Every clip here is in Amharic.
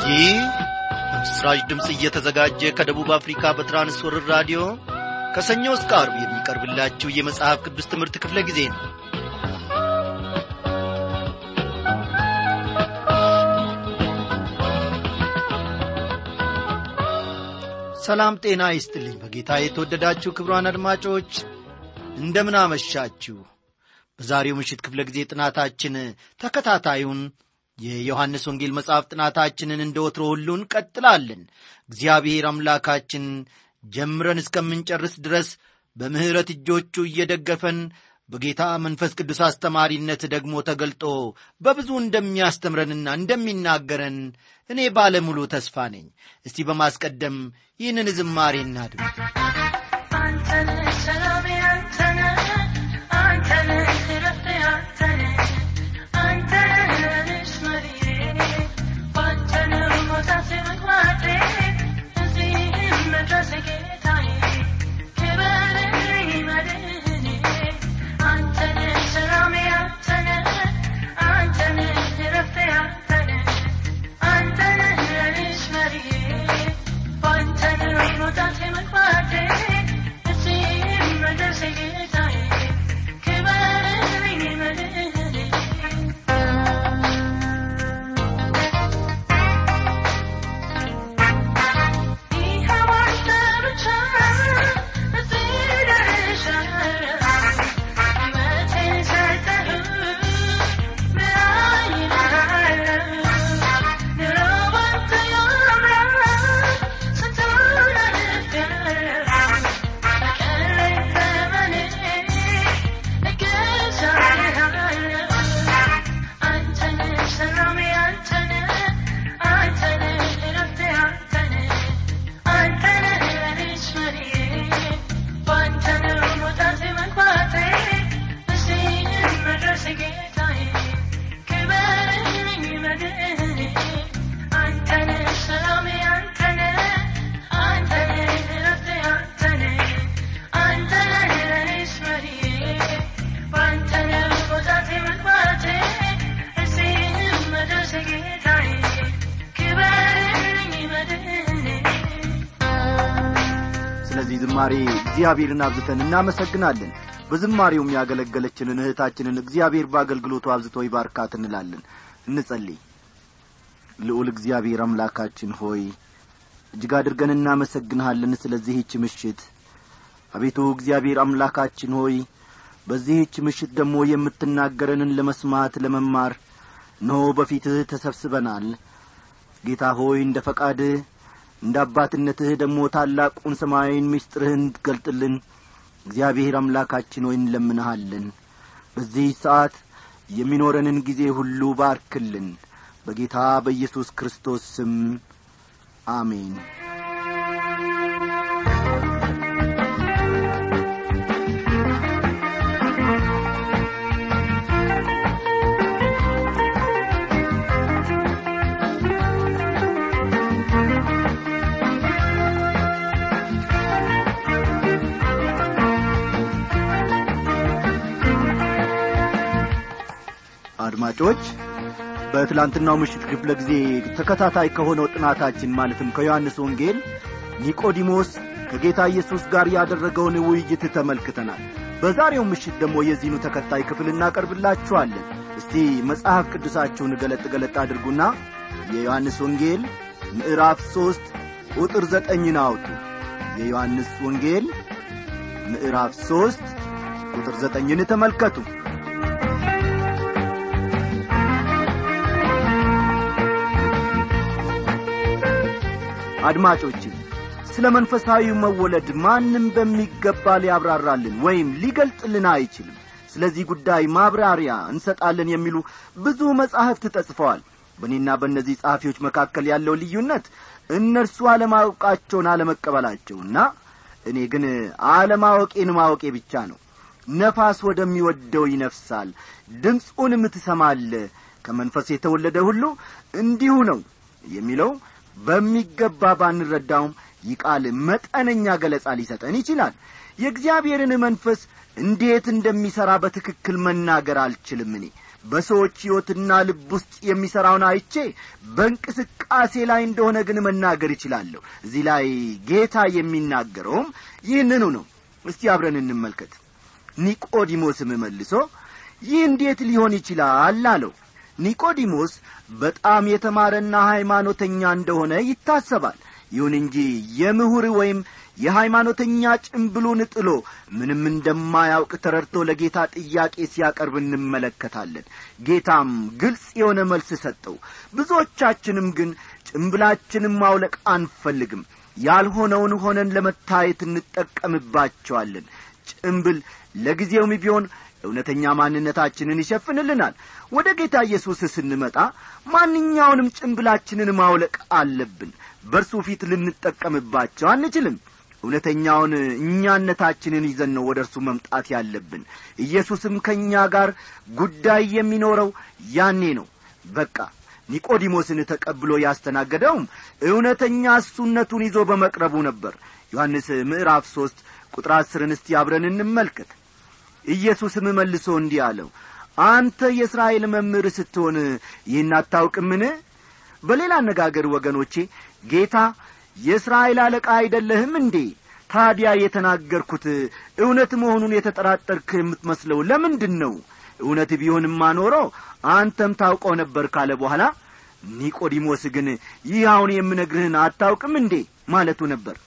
ይህ በምስራች ድምጽ እየተዘጋጀ ከደቡብ አፍሪካ በትራንስወርልድ ራዲዮ ከሰኞ እስከ ዓርብ የሚቀርብላችሁ የመጽሐፍ ቅዱስ ትምህርት ክፍለ ጊዜ ነው። ሰላም ጤና ይስጥልኝ። በጌታ የተወደዳችሁ ክቡራን አድማጮች እንደምን አመሻችሁ። በዛሬው ምሽት ክፍለ ጊዜ ጥናታችን ተከታታዩን የዮሐንስ ወንጌል መጽሐፍ ጥናታችንን እንደወትሮ ሁሉ እንቀጥላለን። እግዚአብሔር አምላካችን ጀምረን እስከምንጨርስ ድረስ በምህረት እጆቹ እየደገፈን በጌታ መንፈስ ቅዱስ አስተማሪነት ደግሞ ተገልጦ በብዙ እንደሚያስተምረንና እንደሚናገረን እኔ ባለሙሉ ተስፋ ነኝ። እስቲ በማስቀደም ይህንን ዝማሬ እናድምጥ። አንተነ ሰላም አንተነ አንተነ ረፍቴ አንተነ አንተነ ንስመሪ አንተነ ሞታሴ መግባቴ እዚህ መድረሴ ጌታዬ ክበረኝ መድህኔ አንተነ ሰላም አንተነ አንተነ ረፍቴ አንተነ አንተነ ንስመሪ አንተነ ሞታሴ መግባቴ እዚህ መድረሴ ጌታዬ ክበረኝ መድህኔ ዝማሬ እግዚአብሔርን አብዝተን እናመሰግናለን። በዝማሬውም ያገለገለችንን እህታችንን እግዚአብሔር በአገልግሎቱ አብዝቶ ይባርካት እንላለን። እንጸልይ። ልዑል እግዚአብሔር አምላካችን ሆይ እጅግ አድርገን እናመሰግንሃለን ስለዚህች ምሽት። አቤቱ እግዚአብሔር አምላካችን ሆይ በዚህች ምሽት ደግሞ የምትናገረንን ለመስማት ለመማር ነው በፊትህ ተሰብስበናል። ጌታ ሆይ እንደ ፈቃድህ እንደ አባትነትህ ደግሞ ታላቁን ሰማያዊን ምስጢርህን ትገልጥልን እግዚአብሔር አምላካችን ሆይ እንለምንሃለን። በዚህ ሰዓት የሚኖረንን ጊዜ ሁሉ ባርክልን በጌታ በኢየሱስ ክርስቶስ ስም አሜን። አድማጮች በትላንትናው ምሽት ክፍለ ጊዜ ተከታታይ ከሆነው ጥናታችን ማለትም ከዮሐንስ ወንጌል ኒቆዲሞስ ከጌታ ኢየሱስ ጋር ያደረገውን ውይይት ተመልክተናል። በዛሬው ምሽት ደግሞ የዚህኑ ተከታይ ክፍል እናቀርብላችኋለን። እስቲ መጽሐፍ ቅዱሳችሁን ገለጥ አድርጉና የዮሐንስ ወንጌል ምዕራፍ 3 ቁጥር 9 አውጡ። የዮሐንስ ወንጌል ምዕራፍ 3 ቁጥር 9ን ተመልከቱ። አድማጮች ስለ መንፈሳዊ መወለድ ማንም በሚገባ ሊያብራራልን ወይም ሊገልጽልን አይችልም። ስለዚህ ጉዳይ ማብራሪያ እንሰጣለን የሚሉ ብዙ መጻሕፍት ተጽፈዋል። በእኔና በእነዚህ ጻፊዎች መካከል ያለው ልዩነት እነርሱ አለማወቃቸውን አለመቀበላቸውና እኔ ግን አለማወቄን ማወቄ ብቻ ነው። ነፋስ ወደሚወደው ይነፍሳል፣ ድምፁንም ትሰማለህ፣ ከመንፈስ የተወለደ ሁሉ እንዲሁ ነው የሚለው በሚገባ ባንረዳውም ይህ ቃል መጠነኛ ገለጻ ሊሰጠን ይችላል። የእግዚአብሔርን መንፈስ እንዴት እንደሚሰራ በትክክል መናገር አልችልም። እኔ በሰዎች ሕይወትና ልብ ውስጥ የሚሠራውን አይቼ በእንቅስቃሴ ላይ እንደሆነ ግን መናገር ይችላለሁ። እዚህ ላይ ጌታ የሚናገረውም ይህንኑ ነው። እስቲ አብረን እንመልከት። ኒቆዲሞስም መልሶ ይህ እንዴት ሊሆን ይችላል አለው። ኒቆዲሞስ በጣም የተማረና ሃይማኖተኛ እንደሆነ ይታሰባል። ይሁን እንጂ የምሁር ወይም የሃይማኖተኛ ጭምብሉን ጥሎ ምንም እንደማያውቅ ተረድቶ ለጌታ ጥያቄ ሲያቀርብ እንመለከታለን። ጌታም ግልጽ የሆነ መልስ ሰጠው። ብዙዎቻችንም ግን ጭምብላችንን ማውለቅ አንፈልግም። ያልሆነውን ሆነን ለመታየት እንጠቀምባቸዋለን። ጭምብል ለጊዜውም ቢሆን እውነተኛ ማንነታችንን ይሸፍንልናል። ወደ ጌታ ኢየሱስ ስንመጣ ማንኛውንም ጭምብላችንን ማውለቅ አለብን። በእርሱ ፊት ልንጠቀምባቸው አንችልም። እውነተኛውን እኛነታችንን ይዘን ነው ወደ እርሱ መምጣት ያለብን። ኢየሱስም ከእኛ ጋር ጉዳይ የሚኖረው ያኔ ነው። በቃ ኒቆዲሞስን ተቀብሎ ያስተናገደውም እውነተኛ እሱነቱን ይዞ በመቅረቡ ነበር። ዮሐንስ ምዕራፍ 3 ቁጥር 10 እስቲ አብረን እንመልከት። ኢየሱስም መልሶ እንዲህ አለው፣ አንተ የእስራኤል መምህር ስትሆን ይህን አታውቅምን? በሌላ አነጋገር ወገኖቼ ጌታ የእስራኤል አለቃ አይደለህም እንዴ? ታዲያ የተናገርኩት እውነት መሆኑን የተጠራጠርክ የምትመስለው ለምንድን ነው? እውነት ቢሆንማ ኖሮ አንተም ታውቀው ነበር ካለ በኋላ ኒቆዲሞስ ግን ይህ አሁን የምነግርህን አታውቅም እንዴ ማለቱ ነበር።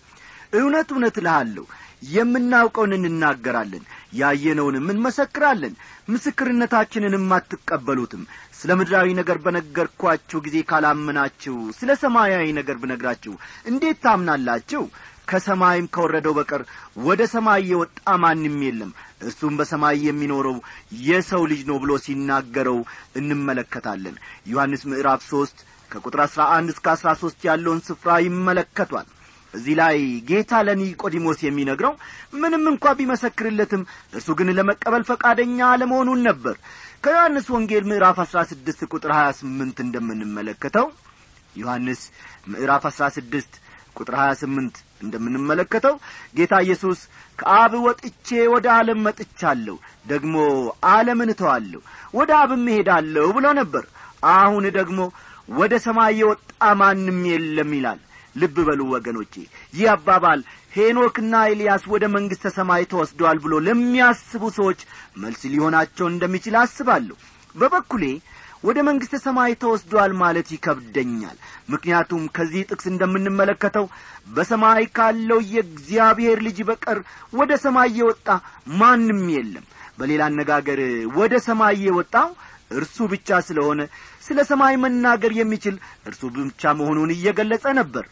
እውነት እልሃለሁ የምናውቀውን እንናገራለን፣ ያየነውንም እንመሰክራለን፣ ምስክርነታችንንም አትቀበሉትም። ስለ ምድራዊ ነገር በነገርኳችሁ ጊዜ ካላመናችሁ ስለ ሰማያዊ ነገር ብነግራችሁ እንዴት ታምናላችሁ? ከሰማይም ከወረደው በቀር ወደ ሰማይ የወጣ ማንም የለም፣ እርሱም በሰማይ የሚኖረው የሰው ልጅ ነው ብሎ ሲናገረው እንመለከታለን። ዮሐንስ ምዕራፍ 3 ከቁጥር 11 እስከ 13 ያለውን ስፍራ ይመለከቷል። እዚህ ላይ ጌታ ለኒቆዲሞስ የሚነግረው ምንም እንኳን ቢመሰክርለትም እርሱ ግን ለመቀበል ፈቃደኛ አለመሆኑን ነበር። ከዮሐንስ ወንጌል ምዕራፍ 16 ቁጥር 28 እንደምንመለከተው ዮሐንስ ምዕራፍ 16 ቁጥር 28 እንደምንመለከተው ጌታ ኢየሱስ ከአብ ወጥቼ ወደ ዓለም መጥቻለሁ፣ ደግሞ ዓለምን እተዋለሁ፣ ወደ አብም እሄዳለሁ ብሎ ነበር። አሁን ደግሞ ወደ ሰማይ የወጣ ማንም የለም ይላል። ልብ በሉ ወገኖቼ፣ ይህ አባባል ሄኖክና ኤልያስ ወደ መንግሥተ ሰማይ ተወስደዋል ብሎ ለሚያስቡ ሰዎች መልስ ሊሆናቸው እንደሚችል አስባለሁ። በበኩሌ ወደ መንግሥተ ሰማይ ተወስደዋል ማለት ይከብደኛል። ምክንያቱም ከዚህ ጥቅስ እንደምንመለከተው በሰማይ ካለው የእግዚአብሔር ልጅ በቀር ወደ ሰማይ የወጣ ማንም የለም። በሌላ አነጋገር ወደ ሰማይ የወጣው እርሱ ብቻ ስለሆነ ስለ ሰማይ መናገር የሚችል እርሱ ብቻ መሆኑን እየገለጸ ነበር።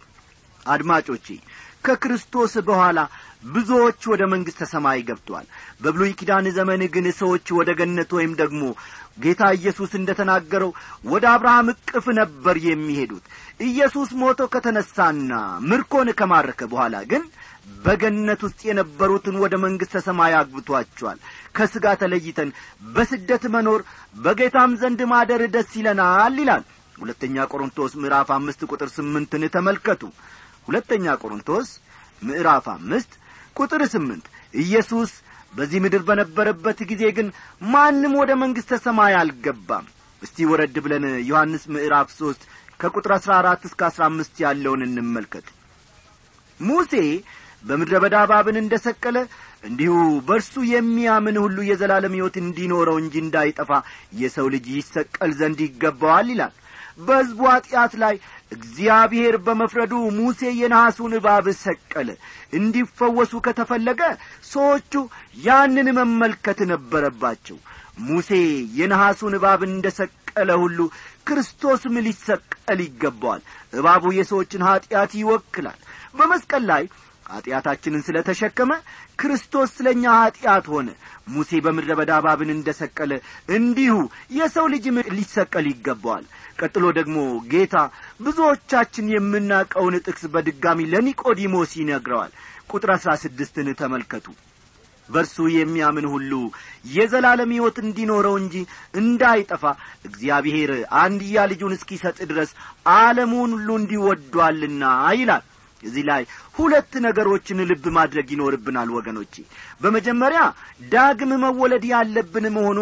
አድማጮቼ፣ ከክርስቶስ በኋላ ብዙዎች ወደ መንግሥተ ሰማይ ገብተዋል። በብሉይ ኪዳን ዘመን ግን ሰዎች ወደ ገነት ወይም ደግሞ ጌታ ኢየሱስ እንደተናገረው ወደ አብርሃም እቅፍ ነበር የሚሄዱት። ኢየሱስ ሞቶ ከተነሳና ምርኮን ከማረከ በኋላ ግን በገነት ውስጥ የነበሩትን ወደ መንግሥተ ሰማይ አግብቷቸዋል። ከሥጋ ተለይተን በስደት መኖር በጌታም ዘንድ ማደር ደስ ይለናል ይላል። ሁለተኛ ቆሮንቶስ ምዕራፍ 5 ቁጥር 8 ተመልከቱ። ሁለተኛ ቆሮንቶስ ምዕራፍ 5 ቁጥር 8 ኢየሱስ በዚህ ምድር በነበረበት ጊዜ ግን ማንም ወደ መንግሥተ ሰማይ አልገባም። እስቲ ወረድ ብለን ዮሐንስ ምዕራፍ 3 ከቁጥር 14 እስከ 15 ያለውን እንመልከት። ሙሴ በምድረ በዳ እባብን እንደሰቀለ እንዲሁ በእርሱ የሚያምን ሁሉ የዘላለም ሕይወት እንዲኖረው እንጂ እንዳይጠፋ የሰው ልጅ ይሰቀል ዘንድ ይገባዋል ይላል። በሕዝቡ ኃጢአት ላይ እግዚአብሔር በመፍረዱ ሙሴ የነሐሱን እባብ ሰቀለ። እንዲፈወሱ ከተፈለገ ሰዎቹ ያንን መመልከት ነበረባቸው። ሙሴ የነሐሱን እባብ እንደሰቀለ ሁሉ ክርስቶስም ሊሰቀል ይገባዋል። እባቡ የሰዎችን ኃጢአት ይወክላል። በመስቀል ላይ ኃጢአታችንን ስለተሸከመ ክርስቶስ ስለኛ ኃጢአት ሆነ። ሙሴ በምድረ በዳ እባብን እንደሰቀለ እንዲሁ የሰው ልጅም ሊሰቀል ይገባዋል። ቀጥሎ ደግሞ ጌታ ብዙዎቻችን የምናውቀውን ጥቅስ በድጋሚ ለኒቆዲሞስ ይነግረዋል። ቁጥር 16ን ተመልከቱ። በእርሱ የሚያምን ሁሉ የዘላለም ሕይወት እንዲኖረው እንጂ እንዳይጠፋ እግዚአብሔር አንድያ ልጁን እስኪሰጥ ድረስ ዓለሙን ሁሉ እንዲወዷልና ይላል። እዚህ ላይ ሁለት ነገሮችን ልብ ማድረግ ይኖርብናል ወገኖቼ። በመጀመሪያ ዳግም መወለድ ያለብን መሆኑን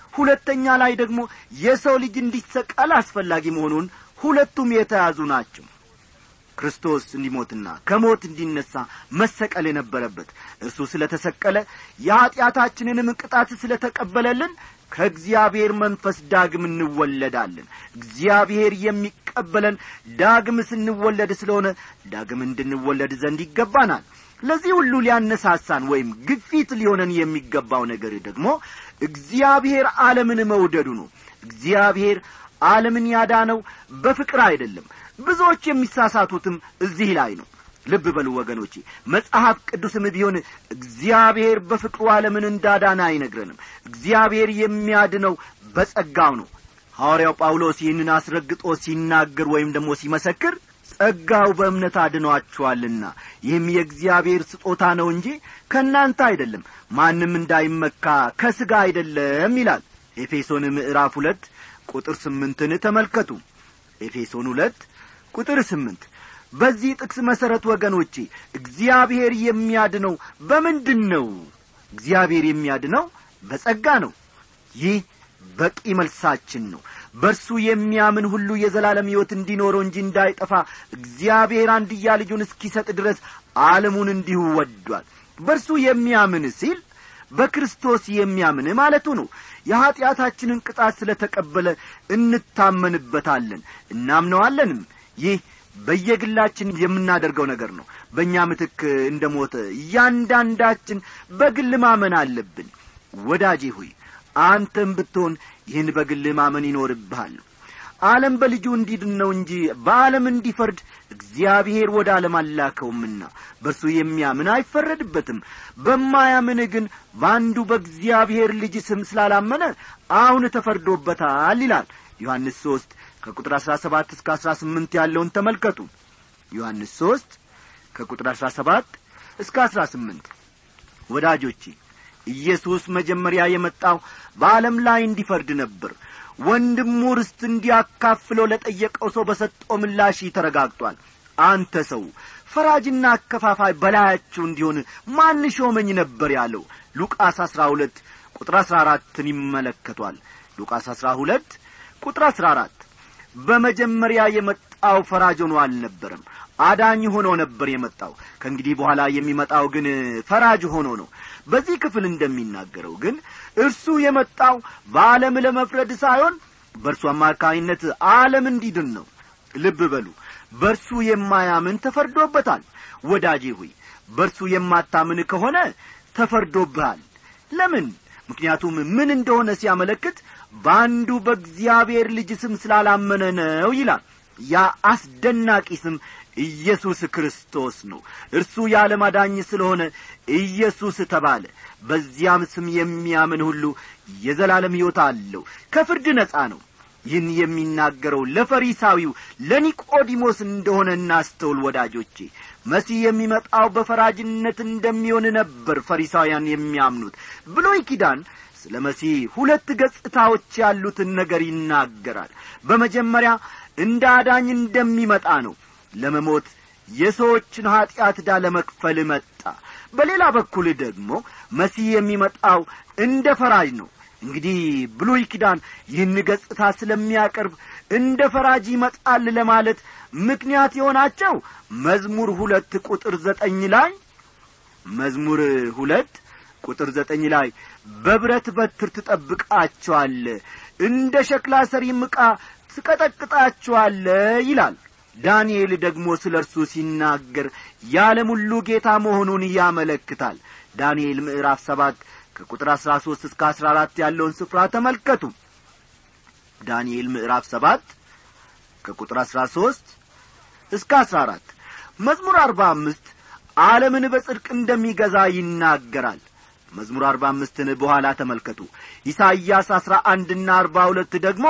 ሁለተኛ ላይ ደግሞ የሰው ልጅ እንዲሰቀል አስፈላጊ መሆኑን ሁለቱም የተያዙ ናቸው። ክርስቶስ እንዲሞትና ከሞት እንዲነሳ መሰቀል የነበረበት እርሱ ስለተሰቀለ የኃጢአታችንንም ቅጣት ስለተቀበለልን ከእግዚአብሔር መንፈስ ዳግም እንወለዳለን። እግዚአብሔር የሚቀበለን ዳግም ስንወለድ ስለሆነ ዳግም እንድንወለድ ዘንድ ይገባናል። ለዚህ ሁሉ ሊያነሳሳን ወይም ግፊት ሊሆነን የሚገባው ነገር ደግሞ እግዚአብሔር ዓለምን መውደዱ ነው። እግዚአብሔር ዓለምን ያዳነው በፍቅር አይደለም። ብዙዎች የሚሳሳቱትም እዚህ ላይ ነው። ልብ በሉ ወገኖቼ፣ መጽሐፍ ቅዱስም ቢሆን እግዚአብሔር በፍቅሩ ዓለምን እንዳዳነ አይነግረንም። እግዚአብሔር የሚያድነው በጸጋው ነው። ሐዋርያው ጳውሎስ ይህንን አስረግጦ ሲናገር ወይም ደግሞ ሲመሰክር ጸጋው በእምነት አድኗችኋልና ይህም የእግዚአብሔር ስጦታ ነው እንጂ ከእናንተ አይደለም፣ ማንም እንዳይመካ ከሥጋ አይደለም ይላል። ኤፌሶን ምዕራፍ 2 ቁጥር 8ን ተመልከቱ። ኤፌሶን 2 ቁጥር 8። በዚህ ጥቅስ መሠረት ወገኖቼ እግዚአብሔር የሚያድነው በምንድን ነው? እግዚአብሔር የሚያድነው በጸጋ ነው። ይህ በቂ መልሳችን ነው። በርሱ የሚያምን ሁሉ የዘላለም ሕይወት እንዲኖረው እንጂ እንዳይጠፋ እግዚአብሔር አንድያ ልጁን እስኪሰጥ ድረስ ዓለሙን እንዲሁ ወዷል። በርሱ የሚያምን ሲል በክርስቶስ የሚያምን ማለቱ ነው። የኃጢአታችንን ቅጣት ስለተቀበለ እንታመንበታለን፣ እናምነዋለንም። ይህ በየግላችን የምናደርገው ነገር ነው። በእኛ ምትክ እንደሞተ እያንዳንዳችን በግል ማመን አለብን። ወዳጄ ሆይ አንተም ብትሆን ይህን በግል ማመን ይኖርብሃል። ዓለም በልጁ እንዲድን ነው እንጂ በዓለም እንዲፈርድ እግዚአብሔር ወደ ዓለም አላከውምና በርሱ የሚያምን አይፈረድበትም። በማያምን ግን በአንዱ በእግዚአብሔር ልጅ ስም ስላላመነ አሁን ተፈርዶበታል ይላል። ዮሐንስ 3 ከቁጥር 17 እስከ 18 ያለውን ተመልከቱ። ዮሐንስ 3 ከቁጥር 17 እስከ 18። ወዳጆቼ ኢየሱስ መጀመሪያ የመጣው በዓለም ላይ እንዲፈርድ ነበር። ወንድሙ ርስት እንዲያካፍለው ለጠየቀው ሰው በሰጠው ምላሽ ተረጋግጧል። አንተ ሰው ፈራጅና አከፋፋይ በላያችሁ እንዲሆን ማን ሾመኝ ነበር ያለው? ሉቃስ 12 ቁጥር 14ን ይመለከቷል። ሉቃስ 12 ቁጥር 14። በመጀመሪያ የመጣው ፈራጅ ሆኖ አልነበረም፣ አዳኝ ሆኖ ነበር የመጣው። ከእንግዲህ በኋላ የሚመጣው ግን ፈራጅ ሆኖ ነው። በዚህ ክፍል እንደሚናገረው ግን እርሱ የመጣው በዓለም ለመፍረድ ሳይሆን በእርሱ አማካይነት ዓለም እንዲድን ነው። ልብ በሉ፣ በእርሱ የማያምን ተፈርዶበታል። ወዳጄ ሆይ በእርሱ የማታምን ከሆነ ተፈርዶብሃል። ለምን? ምክንያቱም ምን እንደሆነ ሲያመለክት በአንዱ በእግዚአብሔር ልጅ ስም ስላላመነ ነው ይላል። ያ አስደናቂ ስም ኢየሱስ ክርስቶስ ነው። እርሱ የዓለም አዳኝ ስለሆነ ኢየሱስ ተባለ። በዚያም ስም የሚያምን ሁሉ የዘላለም ሕይወት አለው፣ ከፍርድ ነጻ ነው። ይህን የሚናገረው ለፈሪሳዊው ለኒቆዲሞስ እንደሆነ እናስተውል ወዳጆቼ። መሲህ የሚመጣው በፈራጅነት እንደሚሆን ነበር ፈሪሳውያን የሚያምኑት። ብሉይ ኪዳን ስለ መሲህ 2 ገጽታዎች ያሉትን ነገር ይናገራል። በመጀመሪያ እንደ አዳኝ እንደሚመጣ ነው። ለመሞት የሰዎችን ኃጢአት ዕዳ ለመክፈል መጣ። በሌላ በኩል ደግሞ መሲህ የሚመጣው እንደ ፈራጅ ነው። እንግዲህ ብሉይ ኪዳን ይህን ገጽታ ስለሚያቀርብ እንደ ፈራጅ ይመጣል ለማለት ምክንያት የሆናቸው መዝሙር 2 ቁጥር 9 ላይ መዝሙር 2 ቁጥር 9 ላይ በብረት በትር ትጠብቃቸዋለህ፣ እንደ ሸክላ ሰሪም ዕቃ ትቀጠቅጣቸዋለህ ይላል። ዳንኤል ደግሞ ስለ እርሱ ሲናገር የዓለም ሁሉ ጌታ መሆኑን ያመለክታል። ዳንኤል ምዕራፍ 7 ከቁጥር 13 እስከ 14 ያለውን ስፍራ ተመልከቱ። ዳንኤል ምዕራፍ 7 ከቁጥር 13 እስከ 14። መዝሙር 45 ዓለምን በጽድቅ እንደሚገዛ ይናገራል። መዝሙር 45ን በኋላ ተመልከቱ። ኢሳይያስ 11 እና 42 ደግሞ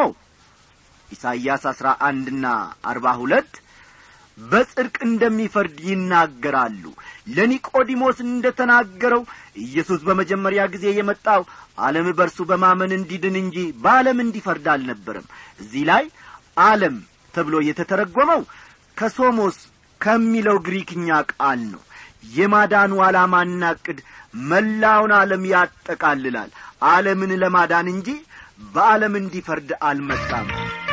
ኢሳይያስ 11 እና 42 በጽድቅ እንደሚፈርድ ይናገራሉ። ለኒቆዲሞስ እንደተናገረው ኢየሱስ በመጀመሪያ ጊዜ የመጣው ዓለም በርሱ በማመን እንዲድን እንጂ በዓለም እንዲፈርድ አልነበረም። እዚህ ላይ ዓለም ተብሎ የተተረጎመው ከሶሞስ ከሚለው ግሪክኛ ቃል ነው። የማዳኑ ዓላማና ዕቅድ መላውን ዓለም ያጠቃልላል። ዓለምን ለማዳን እንጂ በዓለም እንዲፈርድ አልመጣም።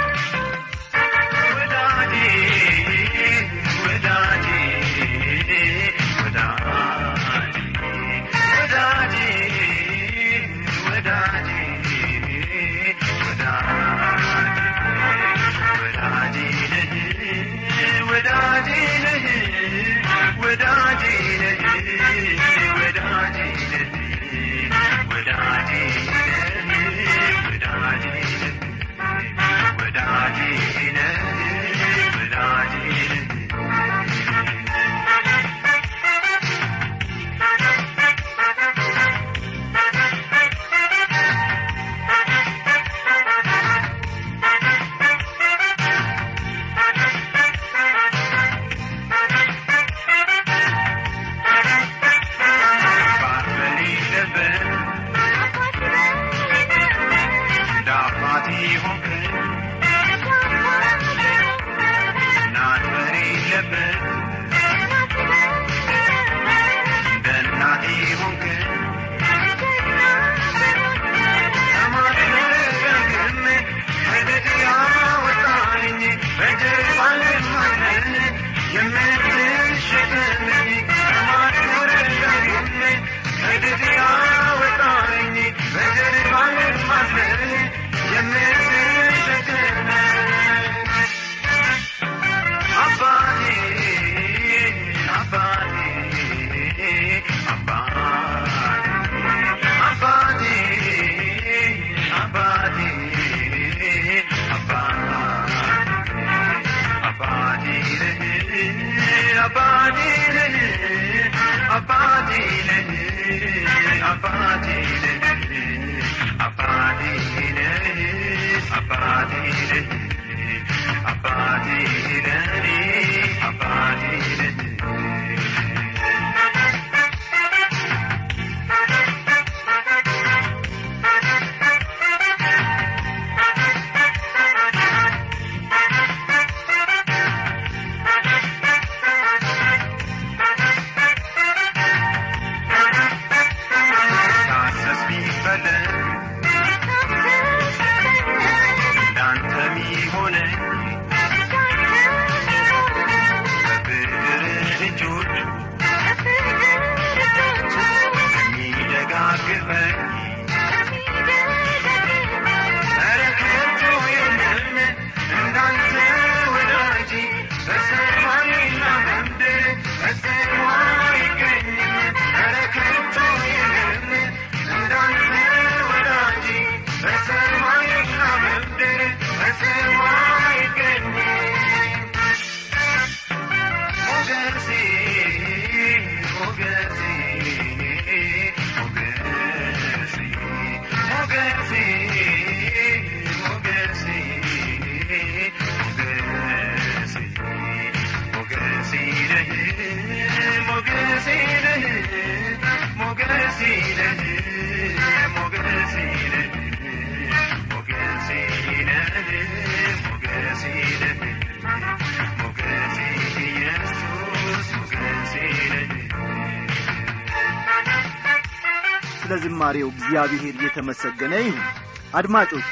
ስለዝማሬው እግዚአብሔር የተመሰገነ ይሁን። አድማጮች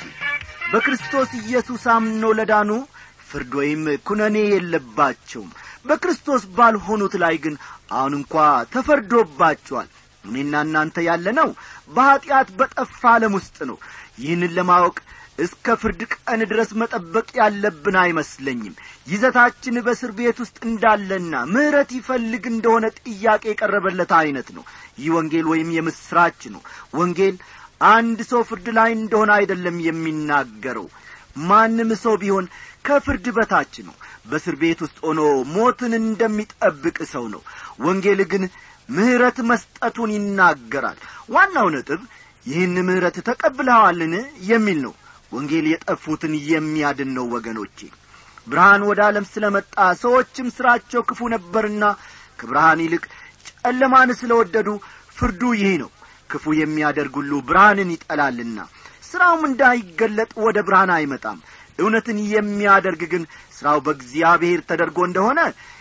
በክርስቶስ ኢየሱስ አምነው ለዳኑ ፍርድ ወይም ኩነኔ የለባቸውም። በክርስቶስ ባልሆኑት ላይ ግን አሁን እንኳን ተፈርዶባቸዋል። እኔና እናንተ ያለነው በኃጢአት በጠፋ ዓለም ውስጥ ነው። ይህንን ለማወቅ እስከ ፍርድ ቀን ድረስ መጠበቅ ያለብን አይመስለኝም። ይዘታችን በእስር ቤት ውስጥ እንዳለና ምህረት ይፈልግ እንደሆነ ጥያቄ የቀረበለት አይነት ነው። ይህ ወንጌል ወይም የምስራች ነው። ወንጌል አንድ ሰው ፍርድ ላይ እንደሆነ አይደለም የሚናገረው። ማንም ሰው ቢሆን ከፍርድ በታች ነው። በእስር ቤት ውስጥ ሆኖ ሞትን እንደሚጠብቅ ሰው ነው። ወንጌል ግን ምህረት መስጠቱን ይናገራል። ዋናው ነጥብ ይህን ምህረት ተቀብለዋልን የሚል ነው። ወንጌል የጠፉትን የሚያድን ነው ወገኖቼ። ብርሃን ወደ ዓለም ስለመጣ ሰዎችም ስራቸው ክፉ ነበርና ከብርሃን ይልቅ ጨለማን ስለወደዱ ፍርዱ ይህ ነው። ክፉ የሚያደርግ ሁሉ ብርሃንን ይጠላልና ስራውም እንዳይገለጥ ወደ ብርሃን አይመጣም። እውነትን የሚያደርግ ግን ስራው በእግዚአብሔር ተደርጎ እንደሆነ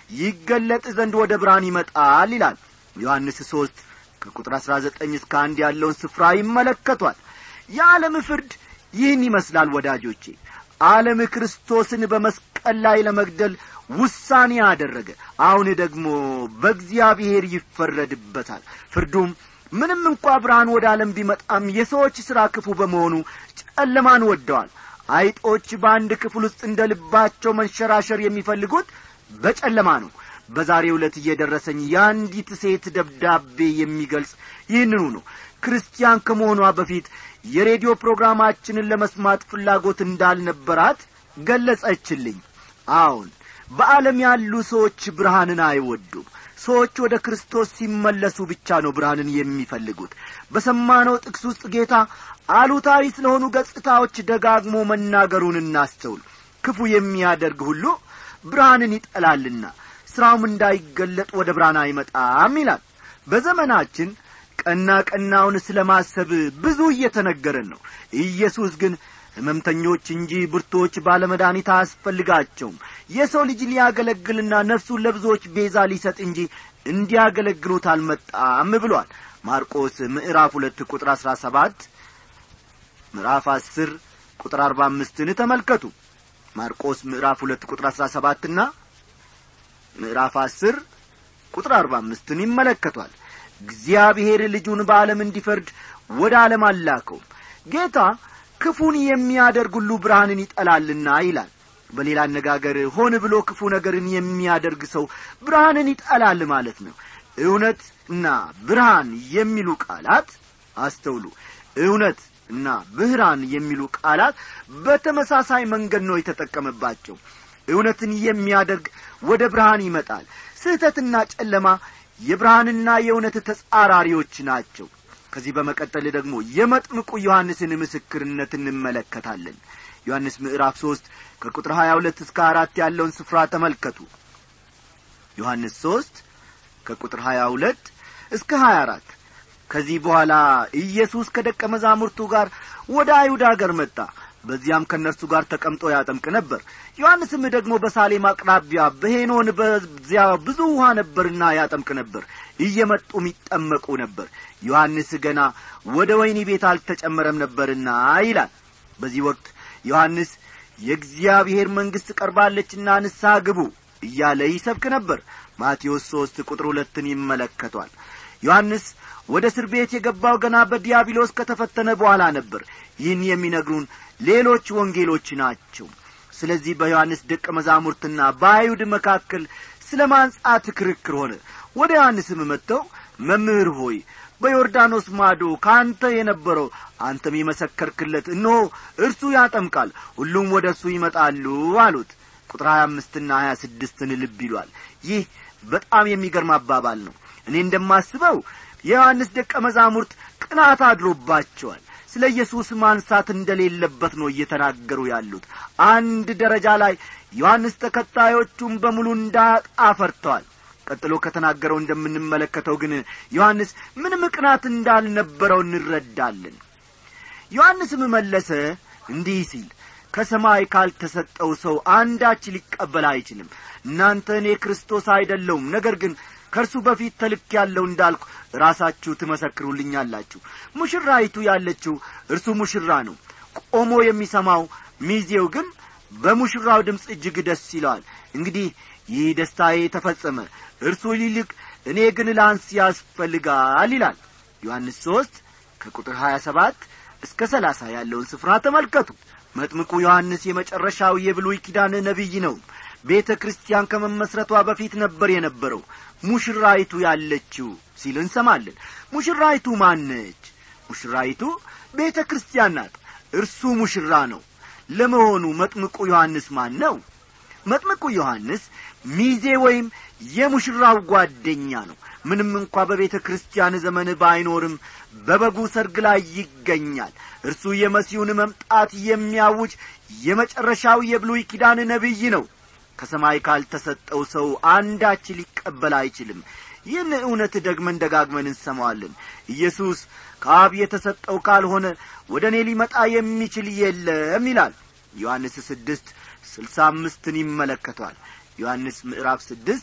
ይገለጥ ዘንድ ወደ ብርሃን ይመጣል ይላል። ዮሐንስ 3 ከቁጥር 19 እስከ 1 ያለውን ስፍራ ይመለከቷል። የዓለም ፍርድ ይህን ይመስላል ወዳጆቼ። ዓለም ክርስቶስን በመስቀል ላይ ለመግደል ውሳኔ አደረገ። አሁን ደግሞ በእግዚአብሔር ይፈረድበታል። ፍርዱም ምንም እንኳን ብርሃን ወደ ዓለም ቢመጣም የሰዎች ሥራ ክፉ በመሆኑ ጨለማን ወደዋል። አይጦች በአንድ ክፍል ውስጥ እንደ ልባቸው መንሸራሸር የሚፈልጉት በጨለማ ነው። በዛሬው ዕለት እየደረሰኝ የአንዲት ሴት ደብዳቤ የሚገልጽ ይህንኑ ነው። ክርስቲያን ከመሆኗ በፊት የሬዲዮ ፕሮግራማችንን ለመስማት ፍላጎት እንዳልነበራት ገለጸችልኝ። አሁን በዓለም ያሉ ሰዎች ብርሃንን አይወዱም። ሰዎች ወደ ክርስቶስ ሲመለሱ ብቻ ነው ብርሃንን የሚፈልጉት። በሰማነው ጥቅስ ውስጥ ጌታ አሉታዊ ስለሆኑ ገጽታዎች ደጋግሞ መናገሩን እናስተውል። ክፉ የሚያደርግ ሁሉ ብርሃንን ይጠላልና ሥራውም እንዳይገለጥ ወደ ብርሃን አይመጣም ይላል። በዘመናችን ቀናውን ስለማሰብ ብዙ እየተነገረን ነው። ኢየሱስ ግን ሕመምተኞች እንጂ ብርቶች ባለመድኃኒት አያስፈልጋቸውም። የሰው ልጅ ሊያገለግልና ነፍሱን ለብዙዎች ቤዛ ሊሰጥ እንጂ እንዲያገለግሉት አልመጣም ብሏል። ማርቆስ ምዕራፍ 2 ቁጥር 17፣ ምዕራፍ 10 ቁጥር 45ን ተመልከቱ። ማርቆስ ምዕራፍ 2 ቁጥር 17 እና ምዕራፍ 10 ቁጥር 45ን ይመለከቷል። እግዚአብሔር ልጁን በዓለም እንዲፈርድ ወደ ዓለም አላከው። ጌታ ክፉን የሚያደርግ ሁሉ ብርሃንን ይጠላልና ይላል። በሌላ አነጋገር ሆን ብሎ ክፉ ነገርን የሚያደርግ ሰው ብርሃንን ይጠላል ማለት ነው። እውነትና ብርሃን የሚሉ ቃላት አስተውሉ። እውነትና ብርሃን የሚሉ ቃላት በተመሳሳይ መንገድ ነው የተጠቀመባቸው። እውነትን የሚያደርግ ወደ ብርሃን ይመጣል። ስህተትና ጨለማ የብርሃንና የእውነት ተጻራሪዎች ናቸው። ከዚህ በመቀጠል ደግሞ የመጥምቁ ዮሐንስን ምስክርነት እንመለከታለን። ዮሐንስ ምዕራፍ 3 ከቁጥር 22 እስከ 4 ያለውን ስፍራ ተመልከቱ። ዮሐንስ 3 ከቁጥር 22 እስከ 24። ከዚህ በኋላ ኢየሱስ ከደቀ መዛሙርቱ ጋር ወደ አይሁድ አገር መጣ። በዚያም ከነርሱ ጋር ተቀምጦ ያጠምቅ ነበር። ዮሐንስም ደግሞ በሳሌም አቅራቢያ በሄኖን በዚያ ብዙ ውሃ ነበርና ያጠምቅ ነበር። እየመጡም ይጠመቁ ነበር። ዮሐንስ ገና ወደ ወይኒ ቤት አልተጨመረም ነበርና ይላል። በዚህ ወቅት ዮሐንስ የእግዚአብሔር መንግሥት ቀርባለችና ንስሐ ግቡ እያለ ይሰብክ ነበር። ማቴዎስ 3 ቁጥር 2ን ይመለከቷል። ዮሐንስ ወደ እስር ቤት የገባው ገና በዲያብሎስ ከተፈተነ በኋላ ነበር። ይህን የሚነግሩን ሌሎች ወንጌሎች ናቸው። ስለዚህ በዮሐንስ ደቀ መዛሙርትና በአይሁድ መካከል ስለ ማንጻት ክርክር ሆነ። ወደ ዮሐንስም መጥተው መምህር ሆይ በዮርዳኖስ ማዶ ካንተ የነበረው አንተም የመሰከርክለት እነሆ እርሱ ያጠምቃል፣ ሁሉም ወደ እርሱ ይመጣሉ አሉት። ቁጥር 25 እና 26ን ልብ ይሏል። ይህ በጣም የሚገርም አባባል ነው። እኔ እንደማስበው የዮሐንስ ደቀ መዛሙርት ቅናት አድሮባቸዋል። ስለ ኢየሱስ ማንሳት እንደሌለበት ነው እየተናገሩ ያሉት። አንድ ደረጃ ላይ ዮሐንስ ተከታዮቹን በሙሉ እንዳጣፈርተዋል። ቀጥሎ ከተናገረው እንደምንመለከተው ግን ዮሐንስ ምንም ቅናት እንዳልነበረው እንረዳለን። ዮሐንስም መለሰ እንዲህ ሲል ከሰማይ ካልተሰጠው ሰው አንዳች ሊቀበል አይችልም። እናንተ እኔ ክርስቶስ አይደለሁም፣ ነገር ግን ከእርሱ በፊት ተልክ ያለው እንዳልኩ ራሳችሁ ትመሰክሩልኛላችሁ። ሙሽራይቱ ያለችው እርሱ ሙሽራ ነው። ቆሞ የሚሰማው ሚዜው ግን በሙሽራው ድምፅ እጅግ ደስ ይለዋል። እንግዲህ ይህ ደስታዬ ተፈጸመ፣ እርሱ ሊልቅ እኔ ግን ላንስ ያስፈልጋል ይላል። ዮሐንስ 3 ከቁጥር 27 እስከ 30 ያለውን ስፍራ ተመልከቱ። መጥምቁ ዮሐንስ የመጨረሻው የብሉይ ኪዳን ነቢይ ነው። ቤተ ክርስቲያን ከመመስረቷ በፊት ነበር የነበረው። ሙሽራይቱ ያለችው ሲል እንሰማለን። ሙሽራይቱ ማነች? ሙሽራይቱ ቤተ ክርስቲያን ናት። እርሱ ሙሽራ ነው። ለመሆኑ መጥምቁ ዮሐንስ ማን ነው? መጥምቁ ዮሐንስ ሚዜ ወይም የሙሽራው ጓደኛ ነው። ምንም እንኳን በቤተ ክርስቲያን ዘመን ባይኖርም በበጉ ሰርግ ላይ ይገኛል። እርሱ የመሲሁን መምጣት የሚያውጅ የመጨረሻው የብሉይ ኪዳን ነቢይ ነው። ከሰማይ ካልተሰጠው ሰው አንዳች ሊቀበል አይችልም። ይህን እውነት ደግመን ደጋግመን እንሰማዋለን። ኢየሱስ ከአብ የተሰጠው ካልሆነ ወደ እኔ ሊመጣ የሚችል የለም ይላል። ዮሐንስ 6:65ን ይመለከቷል። ዮሐንስ ምዕራፍ 6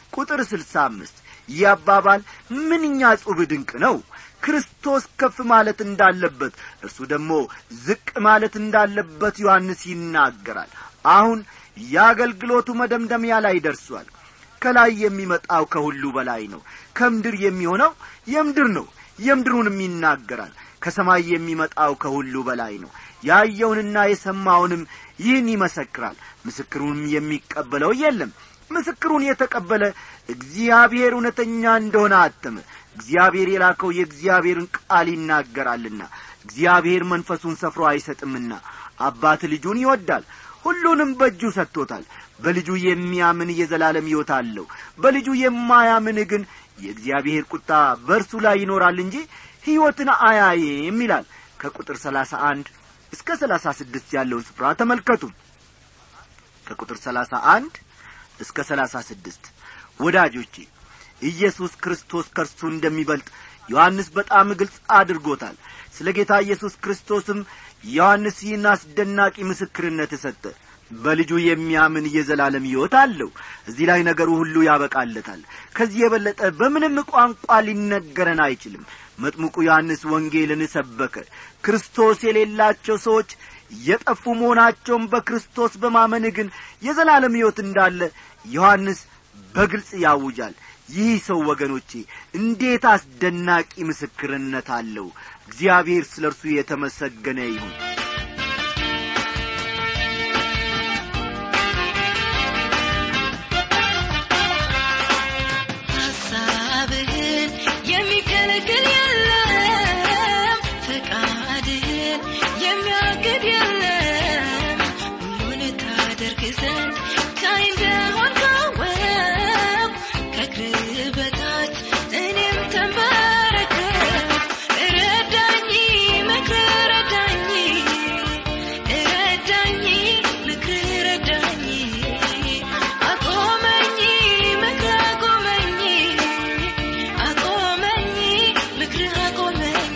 ቁጥር 65 ያባባል ምንኛ ጽዑብ ድንቅ ነው። ክርስቶስ ከፍ ማለት እንዳለበት እርሱ ደግሞ ዝቅ ማለት እንዳለበት ዮሐንስ ይናገራል። አሁን ያገልግሎቱ መደምደሚያ ላይ ደርሷል። ከላይ የሚመጣው ከሁሉ በላይ ነው። ከምድር የሚሆነው የምድር ነው፣ የምድሩንም ይናገራል። ከሰማይ የሚመጣው ከሁሉ በላይ ነው። ያየውንና የሰማውንም ይህን ይመሰክራል። ምስክሩንም የሚቀበለው የለም። ምስክሩን የተቀበለ እግዚአብሔር እውነተኛ እንደሆነ አተመ። እግዚአብሔር የላከው የእግዚአብሔርን ቃል ይናገራልና እግዚአብሔር መንፈሱን ሰፍሮ አይሰጥምና። አባት ልጁን ይወዳል፣ ሁሉንም በእጁ ሰጥቶታል። በልጁ የሚያምን የዘላለም ሕይወት አለው። በልጁ የማያምን ግን የእግዚአብሔር ቁጣ በእርሱ ላይ ይኖራል እንጂ ሕይወትን አያይም ይላል። ከቁጥር 31 እስከ 36 ያለውን ስፍራ ተመልከቱ። ከቁጥር 31 እስከ 36 ወዳጆቼ ኢየሱስ ክርስቶስ ከርሱ እንደሚበልጥ ዮሐንስ በጣም ግልጽ አድርጎታል። ስለ ጌታ ኢየሱስ ክርስቶስም ዮሐንስ ይህን አስደናቂ ምስክርነት ሰጠ። በልጁ የሚያምን የዘላለም ሕይወት አለው። እዚህ ላይ ነገሩ ሁሉ ያበቃለታል። ከዚህ የበለጠ በምንም ቋንቋ ሊነገረን አይችልም። መጥምቁ ዮሐንስ ወንጌልን ሰበከ። ክርስቶስ የሌላቸው ሰዎች የጠፉ መሆናቸውን በክርስቶስ በማመን ግን የዘላለም ሕይወት እንዳለ ዮሐንስ በግልጽ ያውጃል። ይህ ሰው ወገኖቼ እንዴት አስደናቂ ምስክርነት አለው! እግዚአብሔር ስለርሱ የተመሰገነ ይሁን። ሐሳብህን የሚከለክል የለም፣ ፈቃድህን የሚያግድ የለም። ሁሉን ታደርግ ዘንድ ቻይ እንደሆንክ አወቅሁ። ከእግርህ በታች እኔም ተንበረከክኩ። እረዳኝ ምክርህ ረዳኝ፣ እረዳኝ ምክርህ ረዳኝ። አቆመኝ ምክርህ አቆመኝ፣ አቆመኝ ምክርህ አቆመኝ።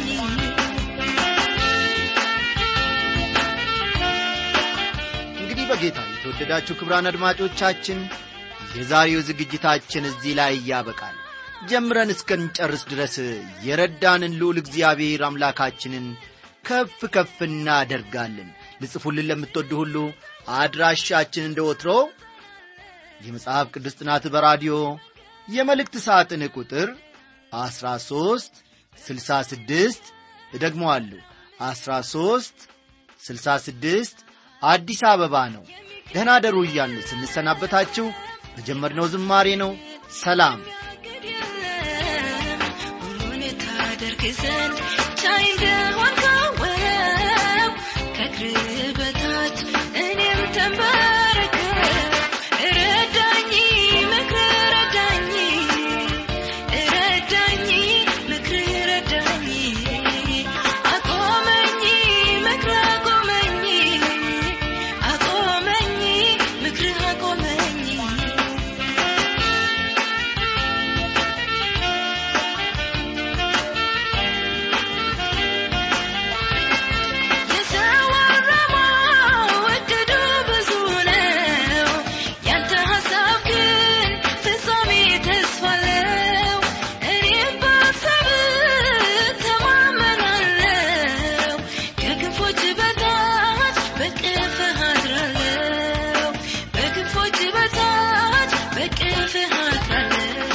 እንግዲህ በጌታ የተወደዳችሁ ክቡራን አድማጮቻችን የዛሬው ዝግጅታችን እዚህ ላይ ያበቃል። ጀምረን እስከንጨርስ ድረስ የረዳንን ልዑል እግዚአብሔር አምላካችንን ከፍ ከፍ እናደርጋለን። ልጽፉልን ለምትወዱ ሁሉ አድራሻችን እንደወትሮ የመጽሐፍ ቅዱስ ጥናት በራዲዮ የመልእክት ሳጥን ቁጥር 1366 እደግመዋለሁ 1366 አዲስ አበባ ነው። ደህና ደሩ እያልን ስንሰናበታችሁ በጀመርነው ዝማሬ ነው። ሰላም ሁሉን ታደርግ ዘንድ ቻይ እንደሆንክ አወቅሁ። ከእግርህ በታች እኔም ተንበረከክኩ። እረዳኝ ምክርህ ረዳኝ፣ እረዳኝ ምክርህ ረዳኝ። አቆመኝ ምክርህ አቆመኝ፣ አቆመኝ ምክርህ አቆመኝ። የሰው ዓላማው እቅዱ ብዙ ነው፣ ያንተ ሐሳብ ግን ፍጻሜ ተስፋ አለው። እኔም በሐሳብህ እተማመናለሁ፣ ከክንፎች በታች በቅፍህ አድራለሁ፣ በክንፎች በታች በቅፍህ አድራለሁ።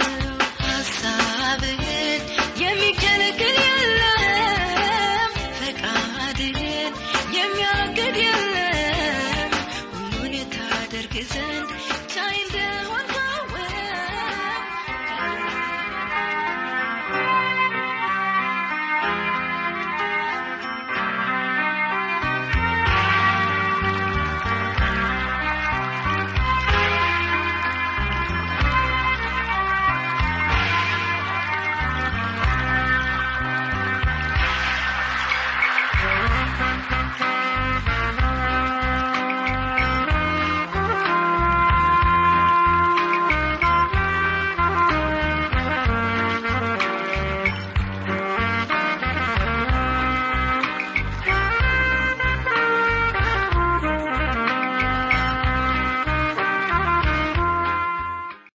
ሐሳብህን የሚከለክል የለም፣ ፈቃድህን የሚያግድ የለም። ሁሉን ታደርግ ዘንድ ቻይ